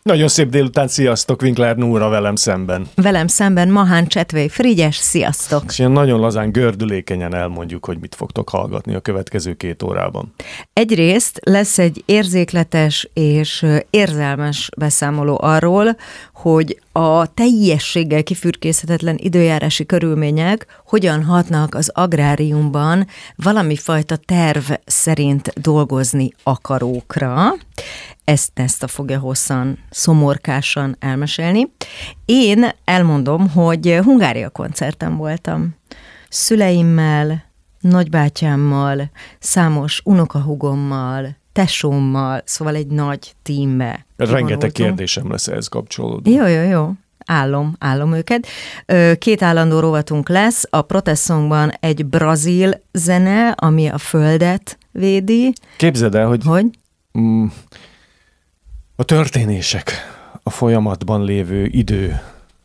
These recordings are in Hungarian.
Nagyon szép délután, sziasztok, Winkler Nóra velem szemben. Velem szemben Mahán Csetvei Frigyes, sziasztok! És ilyen nagyon lazán, gördülékenyen elmondjuk, hogy mit fogtok hallgatni a következő 2 órában. Egyrészt lesz egy érzékletes és érzelmes beszámoló arról, hogy a teljességgel kifürkészhetetlen időjárási körülmények hogyan hatnak az agráriumban valami fajta terv szerint dolgozni akarókra. Ezt Neszta fogja hosszan, szomorkásan elmesélni. Én elmondom, hogy Hungária koncerten voltam. Szüleimmel, nagybátyámmal, számos unokahúgommal, tesómmal, szóval egy nagy tímbe. Rengeteg kérdésem lesz ehhez kapcsolódó. Jó. Állom őket. 2 állandó rovatunk lesz. A Protest Songban egy brazil zene, ami a földet védi. Képzeld el, hogy... Hogy? A történések, a folyamatban lévő idő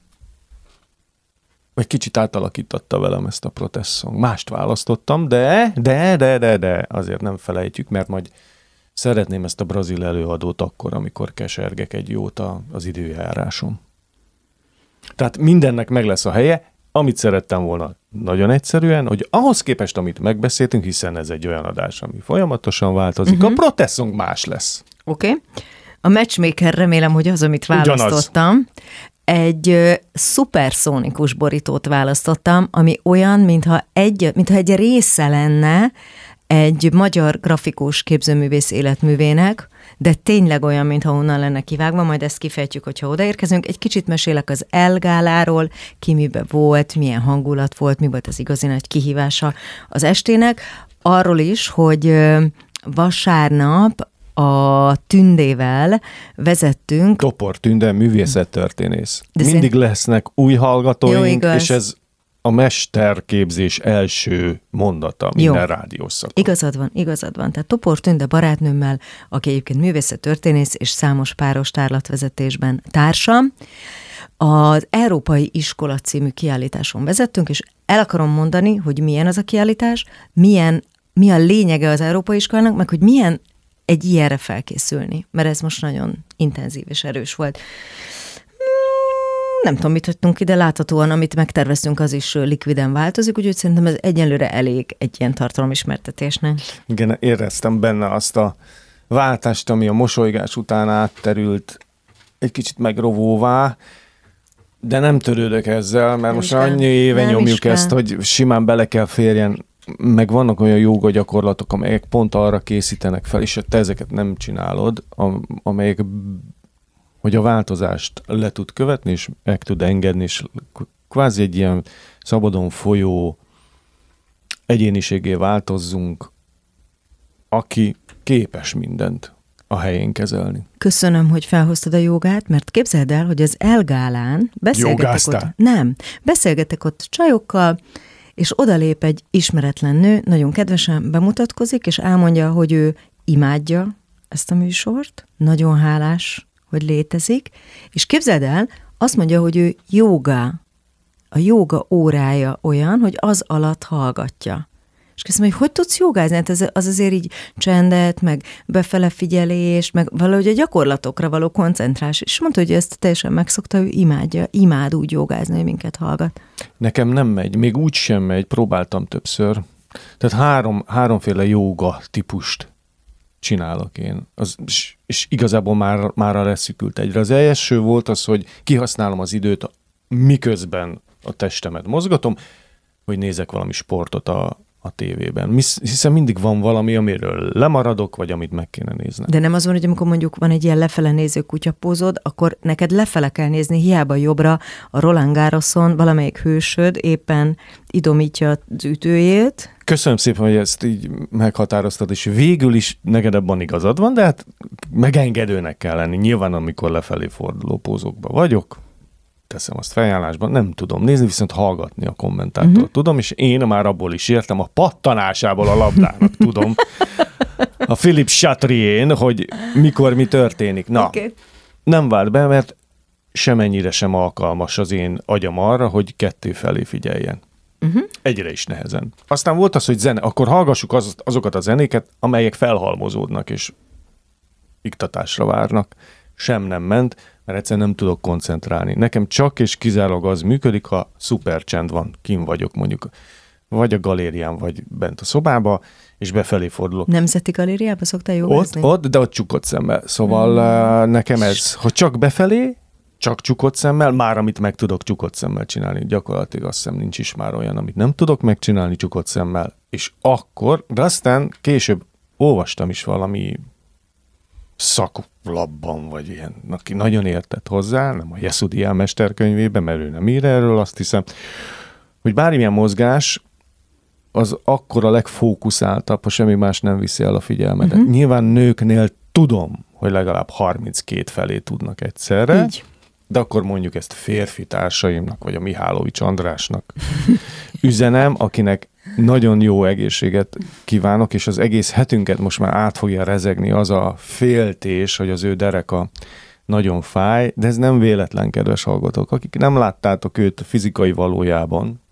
egy kicsit átalakította velem ezt a Protest Song. Mást választottam, de azért nem felejtjük, mert majd szeretném ezt a brazil előadót akkor, amikor kesergek egy jót az időjáráson. Tehát mindennek meg lesz a helye, amit szerettem volna nagyon egyszerűen, hogy ahhoz képest, amit megbeszéltünk, hiszen ez egy olyan adás, ami folyamatosan változik, a Protest Song más lesz. Oké. A matchmaker remélem, hogy az, amit választottam. Ugyanaz. Egy szuperszónikus borítót választottam, ami olyan, mintha egy része lenne egy magyar grafikus képzőművész életművének, de tényleg olyan, mintha onnan lenne kivágva, majd ezt kifejtjük, hogyha odaérkezünk. Egy kicsit mesélek az Elgáláról, ki mibe volt, milyen hangulat volt, mi volt az igazi nagy kihívása az estének. Arról is, hogy vasárnap a Tündével vezettünk. Topor Tünde, művészettörténész. Mindig lesznek új hallgatóink, és ez a mesterképzés első mondata minden rádiós szakon. Igazad van. Tehát Topor Tünde barátnőmmel, aki egyébként művészettörténész és számos páros tárlatvezetésben társam, az Európai Iskola című kiállításon vezettünk, és el akarom mondani, hogy milyen az a kiállítás, mi a lényege az Európai Iskolának, meg hogy milyen egy ilyenre felkészülni, mert ez most nagyon intenzív és erős volt. Nem tudom, mit hagytunk ide, láthatóan, amit megterveztünk, az is likviden változik, úgyhogy szerintem ez egyelőre elég egy ilyen tartalomismertetésnek. Igen, éreztem benne azt a váltást, ami a mosolygás után átterült egy kicsit megrovóvá, de nem törődök ezzel, mert nem most annyi éve nyomjuk ezt, hogy simán bele kell férjen, meg vannak olyan jóga gyakorlatok, amelyek pont arra készítenek fel, és te ezeket nem csinálod, amelyek, hogy a változást le tud követni, és meg tud engedni, és kvázi egy ilyen szabadon folyó egyéniségé változzunk, aki képes mindent a helyén kezelni. Köszönöm, hogy felhoztad a jogát, mert képzeld el, hogy az Elgálán beszélgetek ott csajokkal, és odalép egy ismeretlen nő, nagyon kedvesen bemutatkozik, és elmondja, hogy ő imádja ezt a műsort, nagyon hálás, hogy létezik, és képzeld el, azt mondja, hogy ő a jóga órája olyan, hogy az alatt hallgatja. És kezdtem, hogy tudsz jogázni? Hát az azért így csendet, meg befele figyelést, meg valahogy a gyakorlatokra való koncentrás. És mondta, hogy ezt teljesen megszokta, ő imád úgy jogázni, hogy minket hallgat. Nekem nem megy, még úgy sem megy, próbáltam többször. Tehát háromféle jóga típust csinálok én. És igazából már leszűkült egyre. Az első volt az, hogy kihasználom az időt, miközben a testemet mozgatom, hogy nézek valami sportot a tévében. Hiszen mindig van valami, amiről lemaradok, vagy amit meg kéne nézni. De nem az van, hogy amikor mondjuk van egy ilyen lefele néző kutyapózod, akkor neked lefele kell nézni, hiába jobbra a Roland Garroson valamelyik hősöd éppen idomítja az ütőjét. Köszönöm szépen, hogy ezt így meghatároztad, és végül is neked abban igazad van, de hát megengedőnek kell lenni. Nyilván, amikor lefelé forduló pózokban vagyok, teszem azt felajánlásban, nem tudom nézni, viszont hallgatni a kommentátort tudom, és én már abból is értem, a pattanásából a labdának tudom, a Philippe Chatrier-n, hogy mikor mi történik. Na, nem vált be, mert semennyire sem alkalmas az én agyam arra, hogy kettő felé figyeljen. Egyre is nehezen. Aztán volt az, hogy zene, akkor hallgassuk azokat a zenéket, amelyek felhalmozódnak és iktatásra várnak. sem nem ment, mert egyszerűen nem tudok koncentrálni. Nekem csak és kizárólag az működik, ha szuper csend van, kim vagyok mondjuk, vagy a galérián, vagy bent a szobába, és befelé fordulok. Nemzeti galériába szoktál jogázni? Ott, de ott csukott szemmel. Szóval nekem ez, hogy csak befelé, csak csukott szemmel, már amit meg tudok csukott szemmel csinálni. Gyakorlatilag azt hiszem nincs is már olyan, amit nem tudok megcsinálni csukott szemmel. És akkor, de aztán később olvastam is valami szaklapban, vagy ilyen, aki nagyon értett hozzá, nem a Yesudi mesterkönyvében, mert ő nem ír erről, azt hiszem, hogy bármilyen mozgás, az akkor a legfókuszáltabb, ha semmi más nem viszi el a figyelmedet. Nyilván nőknél tudom, hogy legalább 32 felé tudnak egyszerre, így. De akkor mondjuk ezt férfi társaimnak, vagy a Mihálovics Andrásnak üzenem, akinek nagyon jó egészséget kívánok, és az egész hetünket most már át fogja rezegni az a féltés, hogy az ő dereka nagyon fáj, de ez nem véletlen, kedves hallgatók. Akik nem láttátok őt fizikai valójában,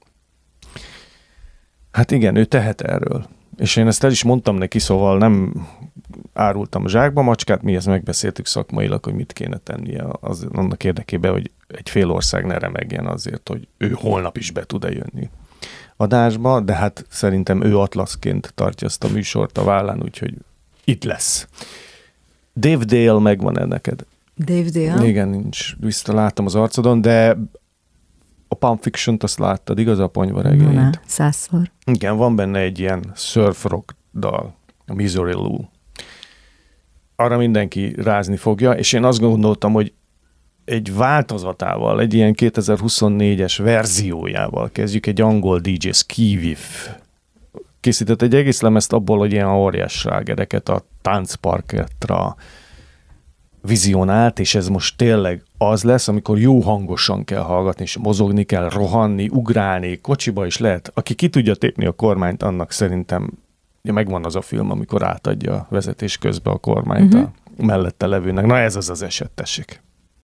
hát igen, ő tehet erről. És én ezt el is mondtam neki, szóval nem árultam zsákba macskát, mi ezt megbeszéltük szakmailag, hogy mit kéne tennie annak érdekében, hogy egy fél ország ne remegjen azért, hogy ő holnap is be tud-e jönni adásba, de hát szerintem ő atlaszként tartja ezt a műsort a vállán, úgyhogy itt lesz. Dave Dale megvan-e neked? Dave Dale? Igen, nincs. Láttam az arcodon, de a Pulp Fiction-t azt láttad, igaz, a ponyvaregényt? 100-szor. Igen, van benne egy ilyen surf rock dal, a Missouri Lou. Arra mindenki rázni fogja, és én azt gondoltam, hogy egy változatával, egy ilyen 2024-es verziójával kezdjük, egy angol DJ, Skiviff. Készített egy egész lemezt abból, hogy ilyen óriás slágereket a táncparketra vizionált, és ez most tényleg az lesz, amikor jó hangosan kell hallgatni, és mozogni kell, rohanni, ugrálni, kocsiba is lehet. Aki ki tudja tépni a kormányt, annak szerintem megvan az a film, amikor átadja a vezetés közben a kormányt a mellette levőnek. Na ez az az eset, tessék.